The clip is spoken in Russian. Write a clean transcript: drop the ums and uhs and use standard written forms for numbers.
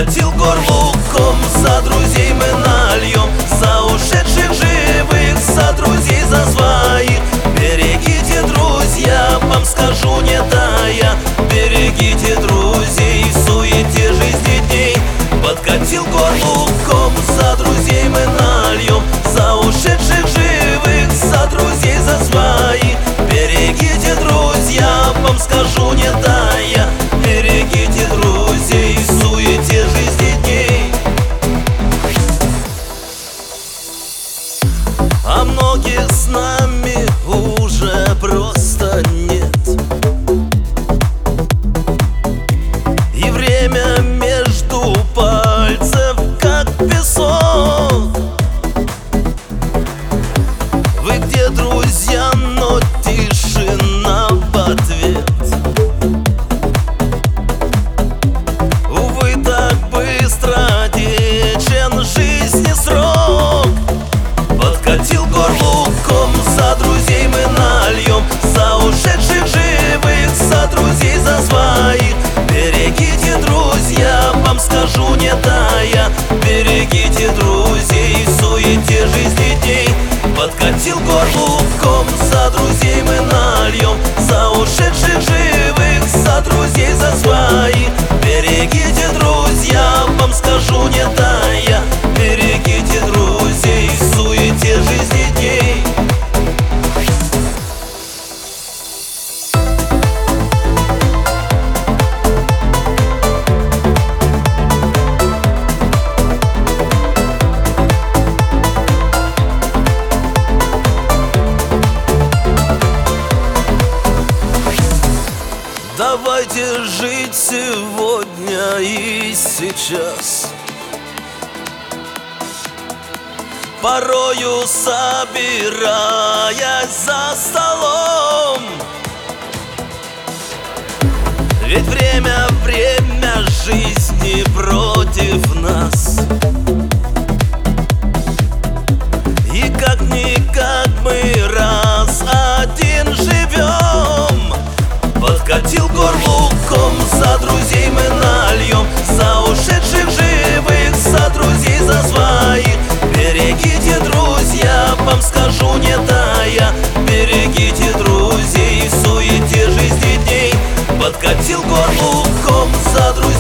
Подкатил горлуком, за друзей мы нальем, за ушедших живых, за друзей, за своих. Берегите, друзья, вам скажу не тая, берегите друзей в суете жизни дней. Подкатил горлуком, за друзей мы нальем, за ушедших живых, за друзей, за своих. Берегите, друзья, вам скажу не тая, берегите друзей в суете жизни дней. А многих с нами уже просто нет, и время между пальцев как песок. Вы где, друзья, но тишина в ответ. Увы, так быстро течен жизни срок. Подкатил горлуком, за друзей мы нальем, за ушедших живых, за друзей, за своих. Берегите, друзья, вам скажу не тая, берегите друзей в суете жизни дней. Подкатил горлуком, за друзей мы нальем, за ушедших живых, за друзей, за своих. Берегите, друзья, вам скажу не тая, берегите друзей в суете жизни дней. Давайте жить сегодня и сейчас, порою собираясь за столом. Ведь время жизни против нас, и как-никак мы раз один живем. Подкатил горлуком, за друзей мы нальем, за ушедших живых, за друзей, за своих. Берегите, друзья, вам скажу не тая, берегите друзей в суете жизни дней. Подкатил горлуком, за друзей